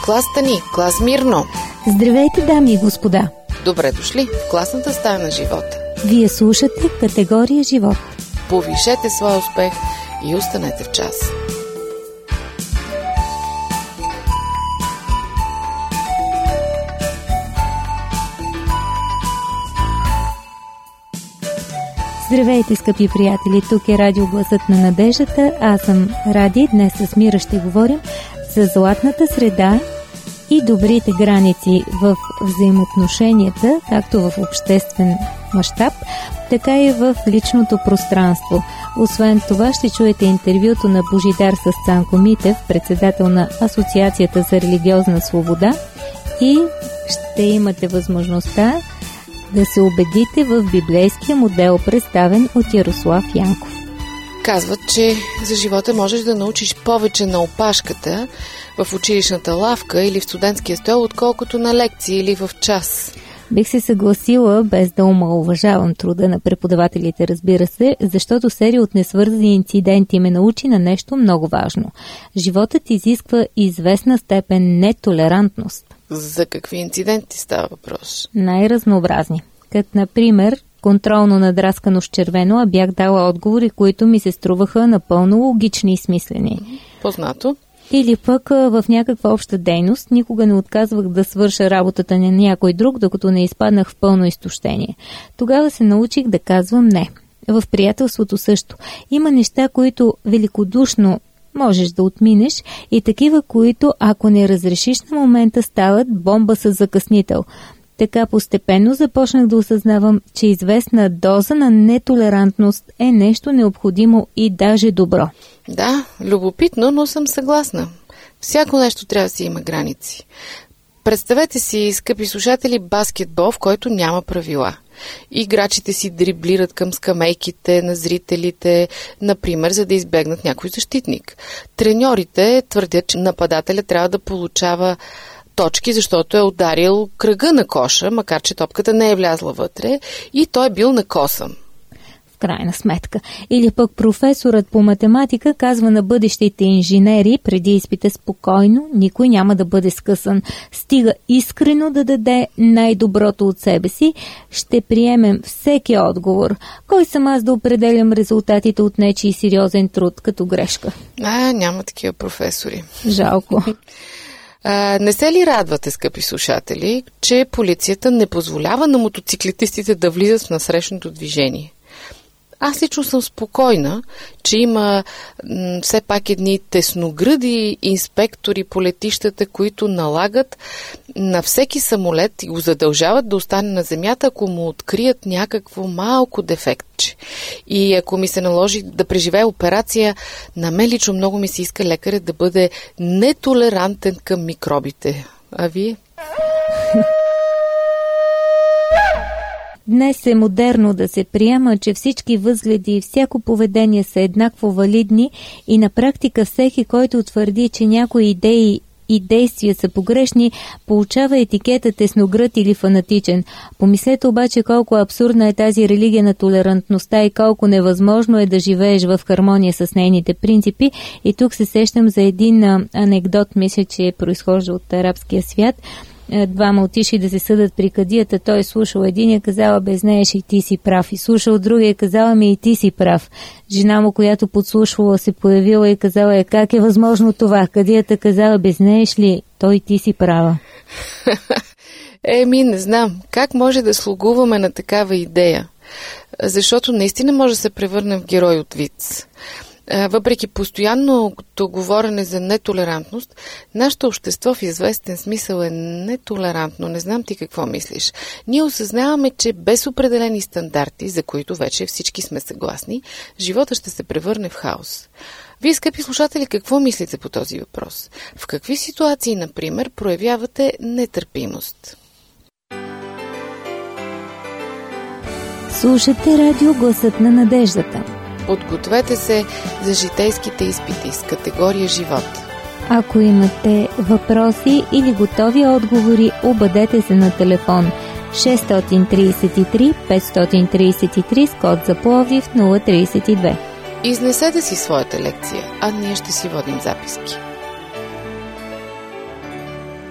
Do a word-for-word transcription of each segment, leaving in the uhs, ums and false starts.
класата ни, клас Мирно. Здравейте, дами и господа. Добре дошли в класната стая на живота. Вие слушате категория живот. Повишете своя успех и останете в час. Здравейте, скъпи приятели! Тук е радио Гласът на надеждата. Аз съм Ради. Днес с Мира ще говорим за златната среда и добрите граници в взаимоотношенията, както в обществен мащаб, така и в личното пространство. Освен това ще чуете интервюто на Божидар с Цанко Митев, председател на Асоциацията за религиозна свобода, и ще имате възможността да се убедите в библейския модел, представен от Ярослав Янков. Казват, че за живота можеш да научиш повече на опашката, в училищната лавка или в студентския стол, отколкото на лекции или в час. Бих се съгласила, без да омаловажавам труда на преподавателите, разбира се, защото серия от несвързани инциденти ме научи на нещо много важно. Животът изисква известна степен нетолерантност. За какви инциденти става въпрос? Най-разнообразни. Като, например, контролно надраскано с червено, а бях дала отговори, които ми се струваха напълно логични и смислени. Познато. Или пък в някаква обща дейност никога не отказвах да свърша работата на някой друг, докато не изпаднах в пълно изтощение. Тогава се научих да казвам не. В приятелството също. Има неща, които великодушно можеш да отминеш, и такива, които, ако не разрешиш на момента, стават бомба с закъснител. Така постепенно започнах да осъзнавам, че известна доза на нетолерантност е нещо необходимо и даже добро. Да, любопитно, но съм съгласна. Всяко нещо трябва да си има граници. Представете си, скъпи слушатели, баскетбол, в който няма правила. Играчите си дриблират към скамейките на зрителите, например, за да избегнат някой защитник. Треньорите твърдят, че нападателя трябва да получава точки, защото е ударил кръга на коша, макар че топката не е влязла вътре, и той е бил накосан. В крайна сметка. Или пък професорът по математика казва на бъдещите инженери преди изпита: спокойно, никой няма да бъде скъсан. Стига искрено да даде най-доброто от себе си, ще приемем всеки отговор. Кой съм аз да определям резултатите от нечий сериозен труд като грешка? А, няма такива професори. Жалко. А, не се ли радвате, скъпи слушатели, че полицията не позволява на мотоциклетистите да влизат в насрещното движение? Аз лично съм спокойна, че има м, все пак едни тесногръди инспектори по летищата, които налагат на всеки самолет и го задължават да остане на земята, ако му открият някакво малко дефектче. И ако ми се наложи да преживея операция, на мен лично много ми се иска лекарят да бъде нетолерантен към микробите. А вие? Днес е модерно да се приема, че всички възгледи и всяко поведение са еднакво валидни, и на практика всеки, който твърди, че някои идеи и действия са погрешни, получава етикета тесногръд или фанатичен. Помислете обаче колко абсурдна е тази религия на толерантността и колко невъзможно е да живееш в хармония с нейните принципи. И тук се сещам за един анекдот, мисля, че произхожда от арабския свят. Двама отишли да се съдат при кадията. Той е слушал единия, казала: бе, знаеш, и ти си прав. И слушал другия, казала: ми и ти си прав. Жена му, която подслушвала, се появила и казала: е, как е възможно това? Кадията казала: бе, знаеш ли, той ти си права. Еми, не знам. Как може да слугуваме на такава идея? Защото наистина може да се превърнем в герой от виц. Въпреки постоянното говорене за нетолерантност, нашето общество в известен смисъл е нетолерантно. Не знам ти какво мислиш. Ние осъзнаваме, че без определени стандарти, за които вече всички сме съгласни, живота ще се превърне в хаос. Вие, скъпи слушатели, какво мислите по този въпрос? В какви ситуации, например, проявявате нетърпимост? Слушате радио Гласът на надеждата. Подгответе се за житейските изпити с категория живот. Ако имате въпроси или готови отговори, обадете се на телефон шест три три пет три три с код за Пловдив нула три две. Изнесете си своята лекция, а ние ще си водим записки.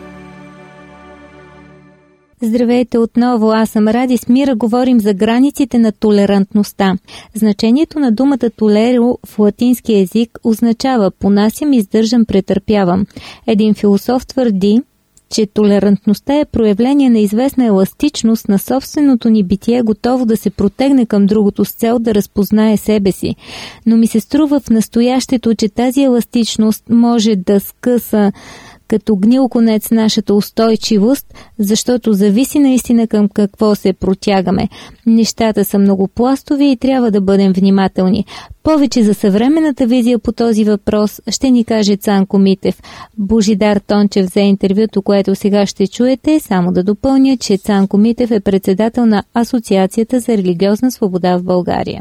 Здравейте отново, аз съм Ради. С Мира говорим за границите на толерантността. Значението на думата толеро в латински език означава понасям, издържам, претърпявам. Един философ твърди, че толерантността е проявление на известна еластичност на собственото ни битие, готово да се протегне към другото с цел да разпознае себе си. Но ми се струва в настоящето, че тази еластичност може да скъса като гнил конец нашата устойчивост, защото зависи наистина към какво се протягаме. Нещата са многопластови и трябва да бъдем внимателни. Повече за съвременната визия по този въпрос ще ни каже Цанко Митев. Божидар Тончев взе интервюто, което сега ще чуете. Само да допълня, че Цанко Митев е председател на Асоциацията за религиозна свобода в България.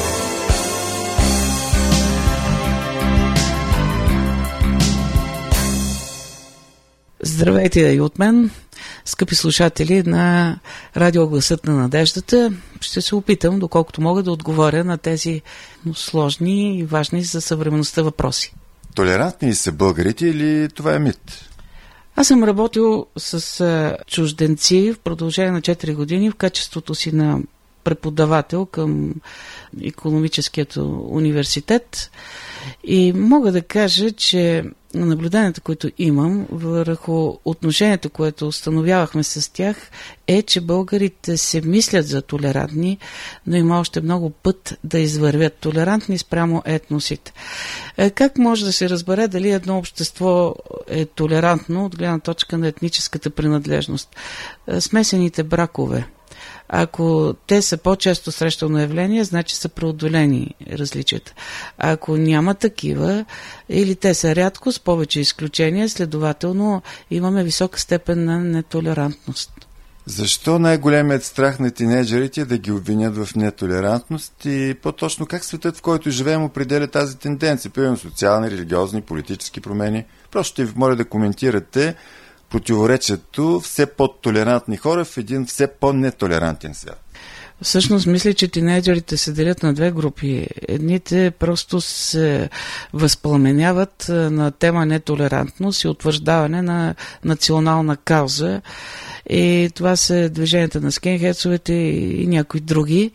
Здравейте и от мен, скъпи слушатели на Радио Гласът на надеждата. Ще се опитам, доколкото мога, да отговоря на тези сложни и важни за съвременността въпроси. Толерантни са българите или това е мит? Аз съм работил с а, чужденци в продължение на четири години в качеството си на преподавател към икономическият университет и мога да кажа, че наблюденията, които имам върху отношението, което установявахме с тях, е, че българите се мислят за толерантни, но има още много път да извървят толерантни спрямо етносите. Как може да се разбере дали едно общество е толерантно от гледна точка на етническата принадлежност? Смесените бракове. Ако те са по-често срещано явление, значи са преодолени различията. Ако няма такива, или те са рядко, с повече изключения, следователно имаме висока степен на нетолерантност. Защо най-големият страх на тинейджерите е да ги обвинят в нетолерантност и по-точно как светът, в който живеем, определя тази тенденция? Примерно социални, религиозни, политически промени. Просто ще ви моля да коментирате противоречието все по-толерантни хора в един все по-нетолерантен свят. Всъщност, мисля, че тинейджерите се делят на две групи. Едните просто се възпламеняват на тема нетолерантност и утвърждаване на национална кауза. И това са движенията на скинхедсовете и някои други.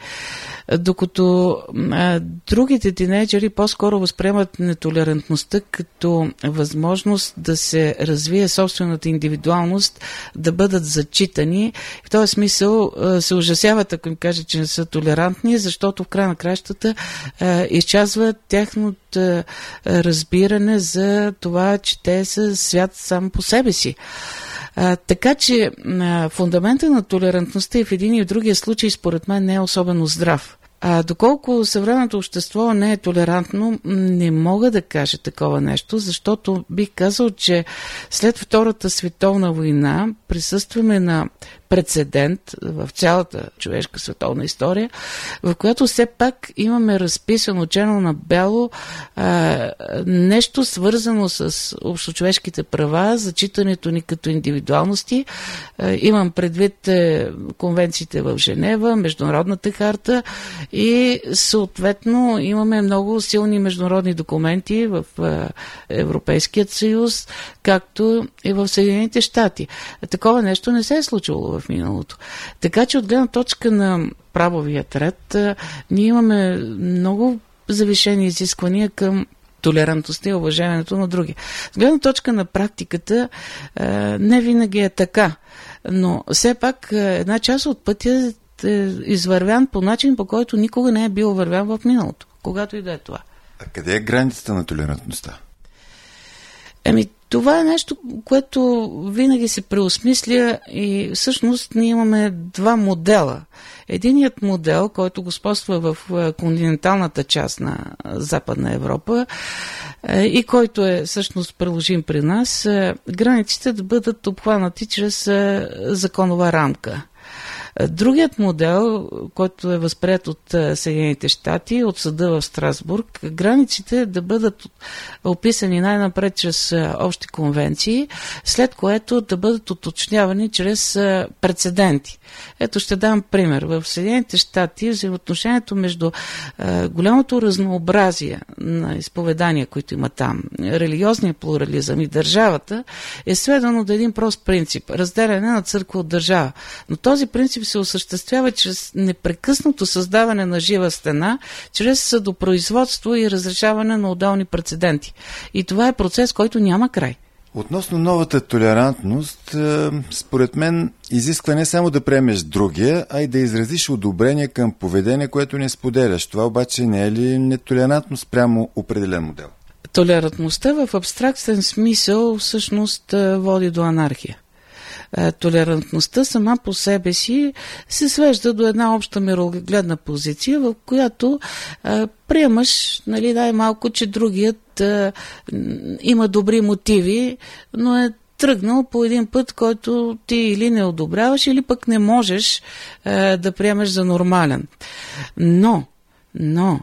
Докато а, другите тинейджери по-скоро възприемат нетолерантността като възможност да се развие собствената индивидуалност, да бъдат зачитани. В този смисъл а, се ужасяват, ако им кажат, че не са толерантни, защото в края на кращата а, изчезва тяхното а, разбиране за това, че те са свят сам по себе си. А, така че а, фундамента на толерантността и в един и в другия случай според мен не е особено здрав. А доколко съвременното общество не е толерантно, не мога да кажа такова нещо, защото бих казал, че след Втората световна война присъстваме на прецедент в цялата човешка световна история, в която все пак имаме разписано черно на бяло а, нещо свързано с общочовешките права, зачитането ни като индивидуалности. А, имам предвид е, конвенциите в Женева, Международната харта и съответно имаме много силни международни документи в а, Европейският съюз, както и в Съединените щати. Такова нещо не се е случило в миналото. Така че от гледна точка на правовият ред, ние имаме много завишени изисквания към толерантността и уважаването на други. От гледна точка на практиката не винаги е така, но все пак една част от пътя е извървян по начин, по който никога не е бил вървян в миналото, когато и да е това. А къде е границата на толерантността? Еми, това е нещо, което винаги се преосмисля и всъщност ние имаме два модела. Единият модел, който господства в континенталната част на Западна Европа и който е всъщност приложим при нас, границите да бъдат обхванати чрез законова рамка. Другият модел, който е възприет от Съединените щати, от съда в Страсбург, границите да бъдат описани най-напред чрез общи конвенции, след което да бъдат уточнявани чрез прецеденти. Ето ще дам пример. В Съединените щати взаимоотношението между е, голямото разнообразие на изповедания, които има там, религиозния плурализъм и държавата, е сведено до един прост принцип – разделяне на църква от държава. Но този принцип се осъществява чрез непрекъснато създаване на жива стена, чрез съдопроизводство и разрешаване на отделни прецеденти. И това е процес, който няма край. Относно новата толерантност, според мен изисква не само да приемеш другия, а и да изразиш одобрение към поведение, което не споделяш. Това обаче не е ли нетолерантност прямо определен модел? Толерантността в абстрактен смисъл всъщност води до анархия. Толерантността сама по себе си се свежда до една обща мирогледна позиция, в която а, приемаш, нали, най-малко, че другият а, има добри мотиви, но е тръгнал по един път, който ти или не одобряваш, или пък не можеш а, да приемеш за нормален. Но, но,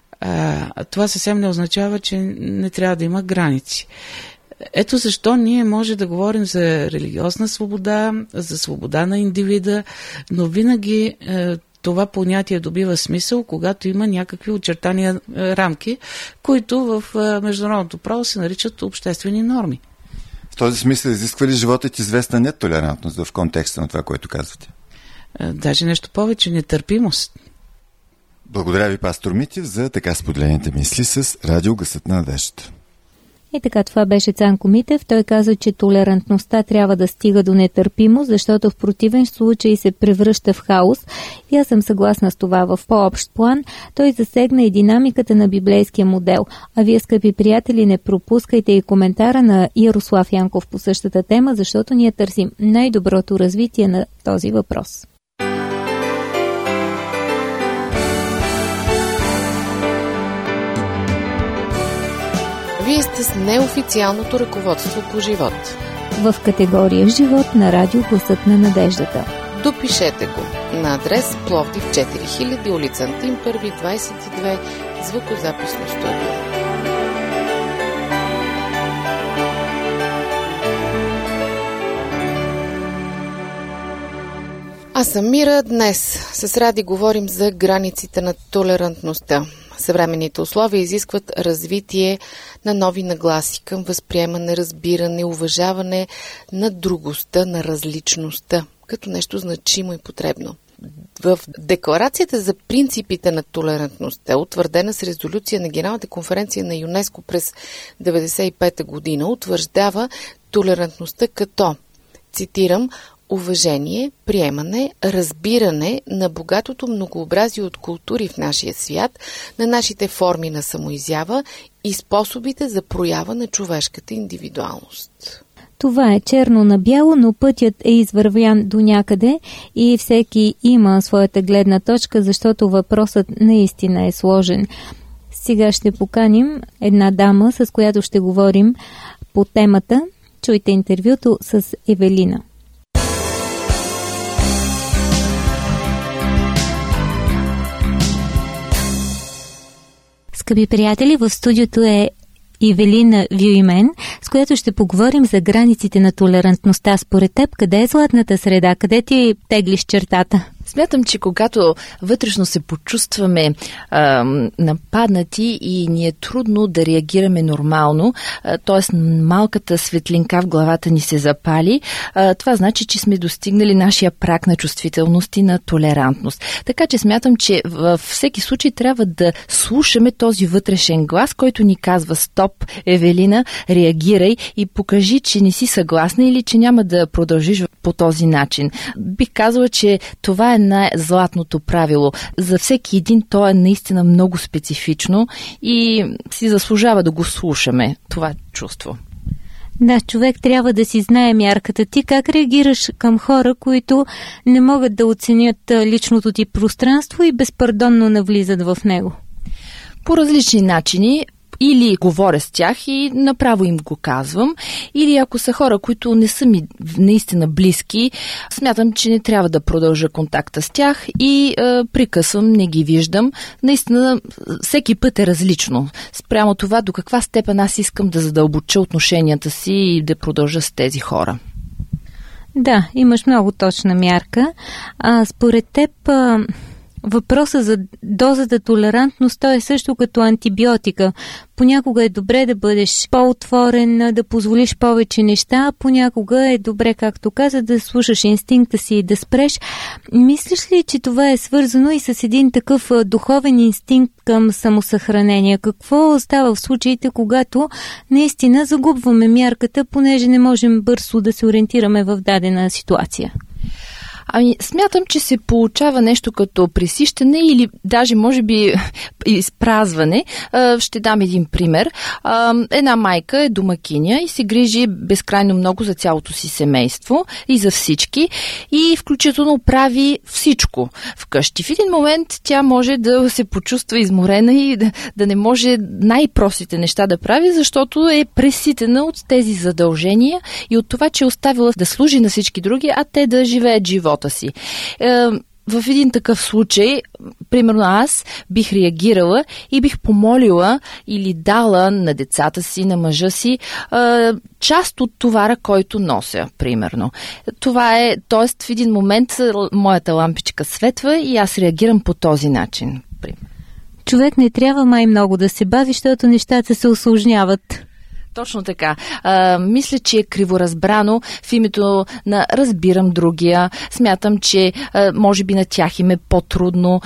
а, това съвсем не означава, че не трябва да има граници. Ето защо ние може да говорим за религиозна свобода, за свобода на индивида, но винаги е, това понятие добива смисъл, когато има някакви очертания е, рамки, които в е, международното право се наричат обществени норми. В този смисъл изисква ли животът известна нетолерантност в контекста на това, което казвате? Е, даже нещо повече, нетърпимост. Благодаря ви, пастор Митев, за така споделените мисли с Радио Гласът на надеждата. И така, това беше Цанко Митев. Той каза, че толерантността трябва да стига до нетърпимост, защото в противен случай се превръща в хаос. И аз съм съгласна с това в по-общ план. Той засегна и динамиката на библейския модел. А вие, скъпи приятели, не пропускайте и коментара на Ярослав Янков по същата тема, защото ние търсим най-доброто развитие на този въпрос. Вие сте с неофициалното ръководство по живот. В категория живот на Радио Гласът на надеждата. Допишете го на адрес Пловдив четири хиляди, улица Антим първи, двадесет и две, звукозаписно студио. Аз съм Мира. Днес с Ради говорим за границите на толерантността. Съвременните условия изискват развитие на нови нагласи към възприемане, разбиране, уважаване на другостта, на различността, като нещо значимо и потребно. В Декларацията за принципите на толерантността, утвърдена с резолюция на Генералната конференция на ЮНЕСКО през деветдесет и пета година, утвърждава толерантността като, цитирам, уважение, приемане, разбиране на богатото многообразие от култури в нашия свят, на нашите форми на самоизява и способите за проява на човешката индивидуалност. Това е черно на бяло, но пътят е извървян до някъде и всеки има своята гледна точка, защото въпросът наистина е сложен. Сега ще поканим една дама, с която ще говорим по темата. Чуйте интервюто с Евелина. Скъпи приятели, в студиото е Евелина Вюймен, с която ще поговорим за границите на толерантността. Според теб, къде е златната среда? Къде ти теглиш чертата? Смятам, че когато вътрешно се почувстваме а, нападнати и ни е трудно да реагираме нормално, т.е. малката светлинка в главата ни се запали, а, това значи, че сме достигнали нашия праг на чувствителност и на толерантност. Така че смятам, че във всеки случай трябва да слушаме този вътрешен глас, който ни казва: стоп, Евелина, реагирай и покажи, че не си съгласна или че няма да продължиш по този начин. Бих казала, че това е най-златното правило. За всеки един то е наистина много специфично и си заслужава да го слушаме, това чувство. Да, човек трябва да си знае мярката. Ти как реагираш към хора, които не могат да оценят личното ти пространство и безпардонно навлизат в него? По различни начини. или говоря с тях и направо им го казвам, или ако са хора, които не са ми наистина близки, смятам, че не трябва да продължа контакта с тях и е, прекъсвам, не ги виждам. Наистина, всеки път е различно. Спрямо това, до каква степен аз искам да задълбоча отношенията си и да продължа с тези хора. Да, имаш много точна мярка. А, според теб... А... Въпросът за дозата толерантност, той е също като антибиотика. Понякога е добре да бъдеш по-отворен, да позволиш повече неща, а понякога е добре, както каза, да слушаш инстинкта си и да спреш. Мислиш ли, че това е свързано и с един такъв духовен инстинкт към самосъхранение? Какво става в случаите, когато наистина загубваме мярката, понеже не можем бързо да се ориентираме в дадена ситуация? Ами, смятам, че се получава нещо като пресищане или даже, може би, изпразване. Ще дам един пример. Една майка е домакиня и се грижи безкрайно много за цялото си семейство и за всички и включително прави всичко вкъщи. В един момент тя може да се почувства изморена и да, да не може най-простите неща да прави, защото е преситена от тези задължения и от това, че е оставила да служи на всички други, а те да живеят живота си. Е, в един такъв случай, примерно аз бих реагирала и бих помолила или дала на децата си, на мъжа си, е, част от товара, който нося, примерно. Това е, т.е. в един момент моята лампичка светва и аз реагирам по този начин. Човек не трябва май много да се бави, защото нещата се усложняват. Точно така. А, мисля, че е криворазбрано в името на разбирам другия. Смятам, че а, може би на тях им е по-трудно.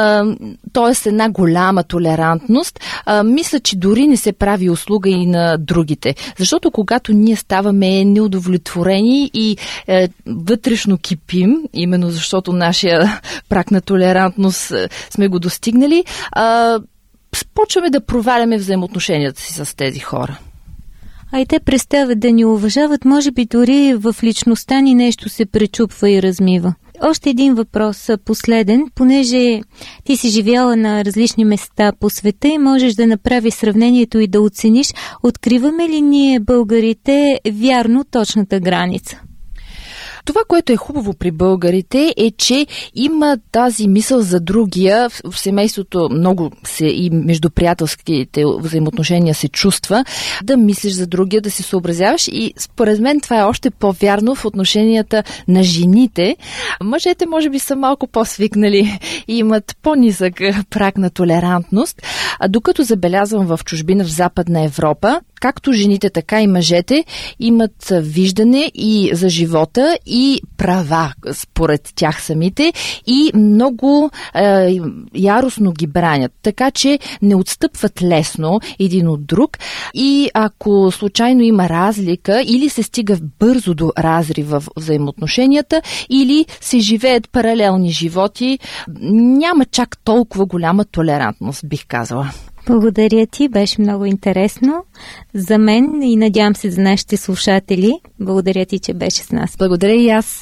Т.е. една голяма толерантност. А, мисля, че дори не се прави услуга и на другите. Защото когато ние ставаме неудовлетворени и е, вътрешно кипим, именно защото нашия праг на толерантност е, сме го достигнали, а, почваме да проваляме взаимоотношенията си с тези хора. А и те престават да ни уважават, може би дори в личността ни нещо се пречупва и размива. Още един въпрос, последен, понеже ти си живяла на различни места по света и можеш да направиш сравнението и да оцениш, откриваме ли ние, българите, вярно точната граница? Това, което е хубаво при българите, е, че има тази мисъл за другия. В семейството много се и между приятелските взаимоотношения се чувства да мислиш за другия, да се съобразяваш и според мен това е още по-вярно в отношенията на жените. Мъжете може би са малко по-свикнали и имат по-нисък праг на толерантност, а докато забелязвам в чужбина, в Западна Европа, както жените, така и мъжете имат виждане и за живота и права според тях самите и много е, яростно ги бранят, така че не отстъпват лесно един от друг и ако случайно има разлика или се стига бързо до разрив в взаимоотношенията или се живеят паралелни животи, няма чак толкова голяма толерантност, бих казала. Благодаря ти, беше много интересно за мен и надявам се за нашите слушатели. Благодаря ти, че беше с нас. Благодаря и аз.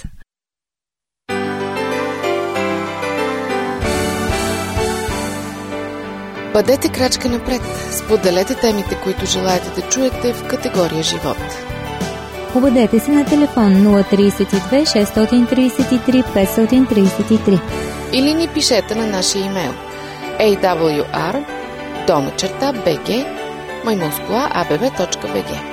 Бъдете крачка напред. Споделете темите, които желаете да чуете в категория живот. Обадете се на телефон нула три две шест три три пет три три или ни пишете на нашия имейл ей дабъл ю ар долна черта bg маймунскола а б б точка б г.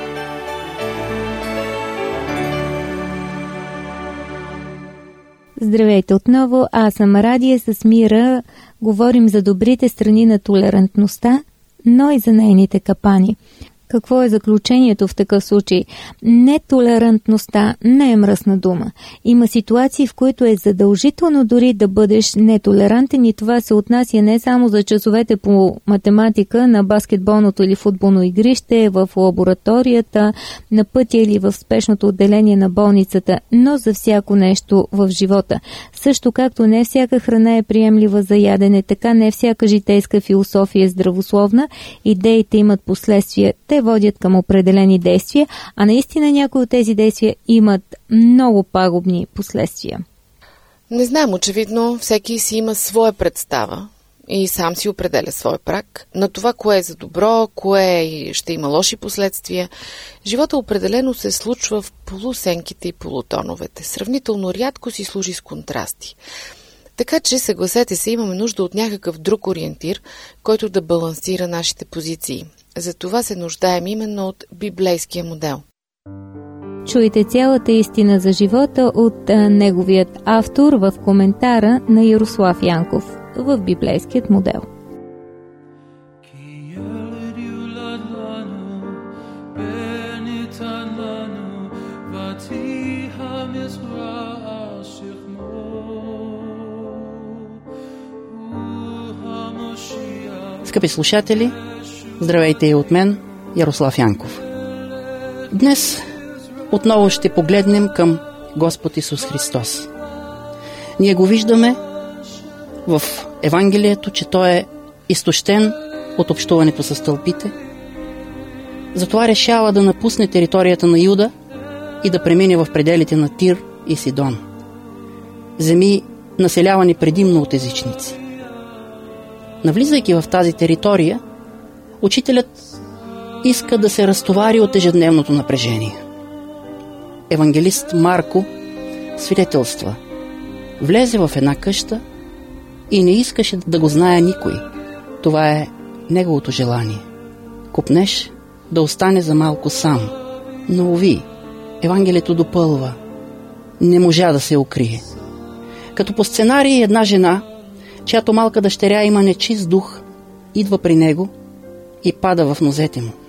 Здравейте отново, аз съм Радия, с Мира говорим за добрите страни на толерантността, но и за нейните капани. Какво е заключението в такъв случай? Нетолерантността не е мръсна дума. Има ситуации, в които е задължително дори да бъдеш нетолерантен и това се отнася не само за часовете по математика на баскетболното или футболно игрище, в лабораторията, на пътя или в спешното отделение на болницата, но за всяко нещо в живота. Също както не всяка храна е приемлива за ядене, така не всяка житейска философия е здравословна, идеите имат последствия, те водят към определени действия, а наистина някои от тези действия имат много пагубни последствия. Не знам, очевидно всеки си има своя представа и сам си определя свой праг на това, кое е за добро, кое ще има лоши последствия. Живота определено се случва в полусенките и полутоновете. Сравнително рядко си служи с контрасти. Така че, съгласете се, имаме нужда от някакъв друг ориентир, който да балансира нашите позиции. За това се нуждаем именно от библейския модел. Чуйте цялата истина за живота от а, неговият автор в коментара на Ярослав Янков в библейският модел. Скъпи слушатели, здравейте и от мен, Ярослав Янков. Днес отново ще погледнем към Господ Исус Христос. Ние го виждаме в Евангелието, че Той е изтощен от общуването с тълпите. Затова решава да напусне територията на Юда и да премине в пределите на Тир и Сидон. Земи, населявани предимно от езичници. Навлизайки в тази територия, учителят иска да се разтовари от ежедневното напрежение. Евангелист Марко свидетелства. Влезе в една къща и не искаше да го знае никой. Това е неговото желание. Копнеш да остане за малко сам. Но уви, Евангелието допълва. Не можа да се укрие. Като по сценарий една жена, чиято малка дъщеря има нечист дух, идва при него и пада в нозете му.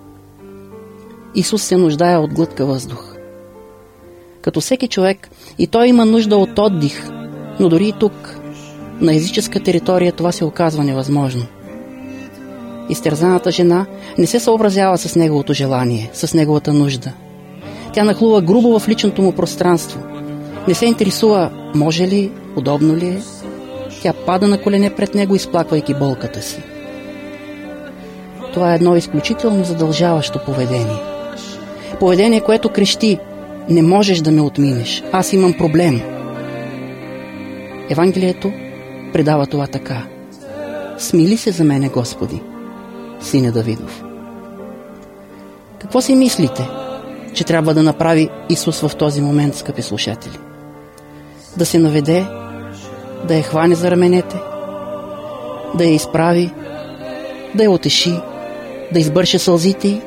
Исус се нуждае от глътка въздух. Като всеки човек, и той има нужда от отдих, но дори и тук, на езическа територия, това се оказва невъзможно. Изтерзаната жена не се съобразява с неговото желание, с неговата нужда. Тя нахлува грубо в личното му пространство. Не се интересува може ли, удобно ли е. Тя пада на колене пред него, изплаквайки болката си. Това е едно изключително задължаващо поведение. Поведение, което крещи: не можеш да ме отминеш, аз имам проблем. Евангелието предава това така: смили се за мене, Господи, сине Давидов. Какво си мислите, че трябва да направи Исус в този момент, скъпи слушатели? Да се наведе, да я хване за раменете, да я изправи, да я утеши, да избърше сълзите й?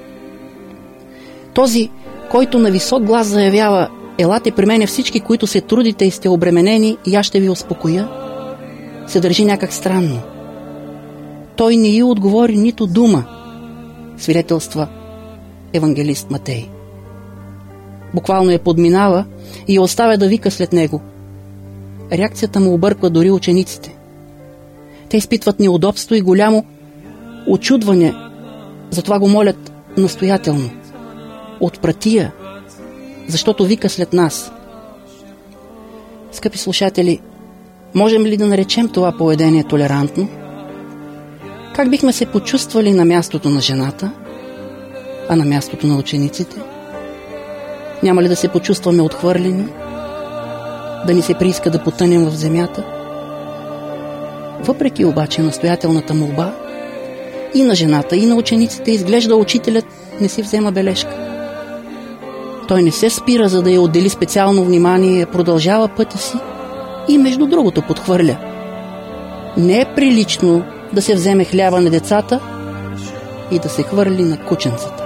Този, който на висок глас заявява: елате при мене всички, които се трудите и сте обременени, и аз ще ви успокоя, се държи някак странно. Той не й отговори нито дума, свидетелства евангелист Матей. Буквално я подминава и я оставя да вика след него. Реакцията му обърква дори учениците. Те изпитват неудобство и голямо очудване, затова го молят настоятелно: отпрати я, защото вика след нас. Скъпи слушатели, можем ли да наречем това поведение толерантно? Как бихме се почувствали на мястото на жената, а на мястото на учениците? Няма ли да се почувстваме отхвърлени? Да ни се прииска да потънем в земята? Въпреки обаче настоятелната молба, и на жената, и на учениците изглежда учителят не си взема бележка. Той не се спира, за да я отдели специално внимание, продължава пътя си и между другото подхвърля: не е прилично да се вземе хляба на децата и да се хвърли на кученцата.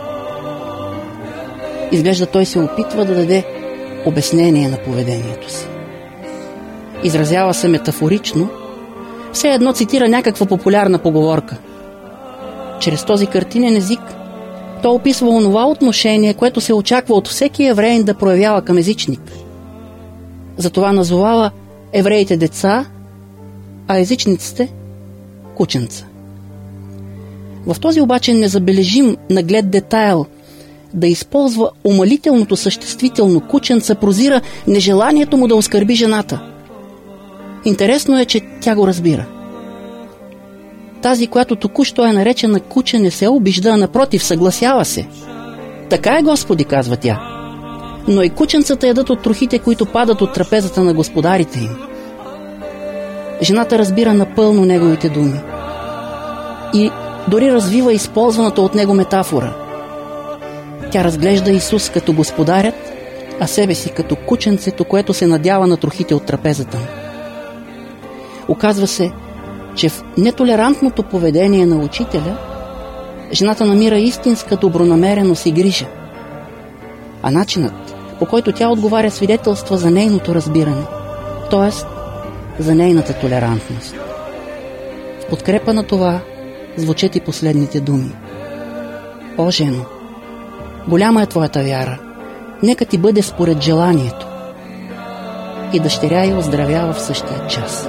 Изглежда той се опитва да даде обяснение на поведението си. Изразява се метафорично, все едно цитира някаква популярна поговорка. Чрез този картинен език той описва онова отношение, което се очаква от всеки евреин да проявява към езичник. Затова назовава евреите деца, а езичниците кученца. В този обаче незабележим наглед детайл да използва умалителното съществително кученца прозира нежеланието му да оскърби жената. Интересно е, че тя го разбира. Тази, която току-що е наречена куче, не се обижда, а напротив, съгласява се. Така е, Господи, казва тя. Но и кученцата ядат от трохите, които падат от трапезата на господарите им. Жената разбира напълно неговите думи и дори развива използваната от него метафора. Тя разглежда Исус като господарят, а себе си като кученцето, което се надява на трохите от трапезата му. Оказва се, че в нетолерантното поведение на учителя жената намира истинска добронамереност и грижа, а начинът, по който тя отговаря, свидетелства за нейното разбиране, т.е. за нейната толерантност. В подкрепа на това звучат и последните думи. О, жено, голяма е твоята вяра, нека ти бъде според желанието. И дъщеря й оздравява в същия час.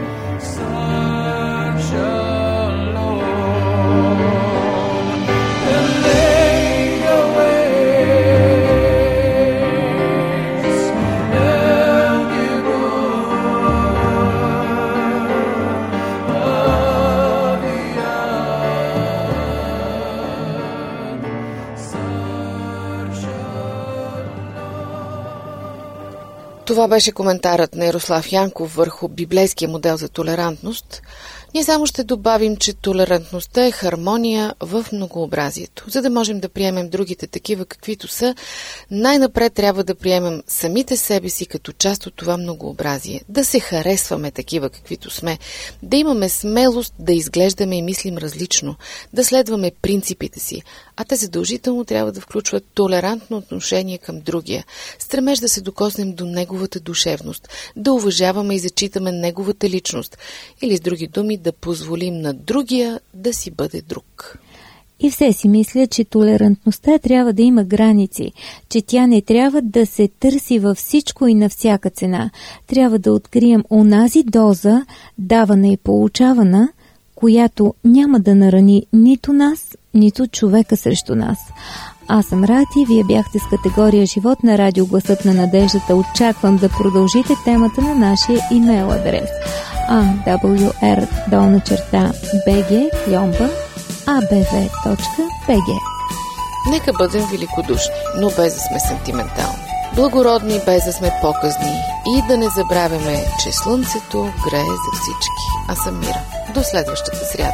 Това беше коментарът на Ярослав Янков върху библейския модел за толерантност. Ние само ще добавим, че толерантността е хармония в многообразието. За да можем да приемем другите такива каквито са, най-напред трябва да приемем самите себе си като част от това многообразие. Да се харесваме такива каквито сме, да имаме смелост да изглеждаме и мислим различно, да следваме принципите си, а те задължително трябва да включват толерантно отношение към другия, стремеж да се докоснем до неговата душевност, да уважаваме и зачитаме неговата личност, или с други думи да позволим на другия да си бъде друг. И все си мисля, че толерантността трябва да има граници, че тя не трябва да се търси във всичко и на всяка цена. Трябва да открием онази доза, давана и получавана, която няма да нарани нито нас, нито човека срещу нас. Аз съм Рати, вие бяхте с категория Живот на радио Гласът на надеждата. Очаквам да продължите темата на нашия имейл адрес а дабъл ю ар долна черта би джи кльомба а б в точка би джи. Нека бъдем великодушни, но без да сме сентиментални. Благородни, без да сме показни. И да не забравяме, че слънцето грее за всички. Аз съм Мира. До следващата сряда.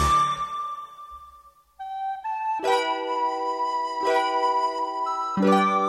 Thank you.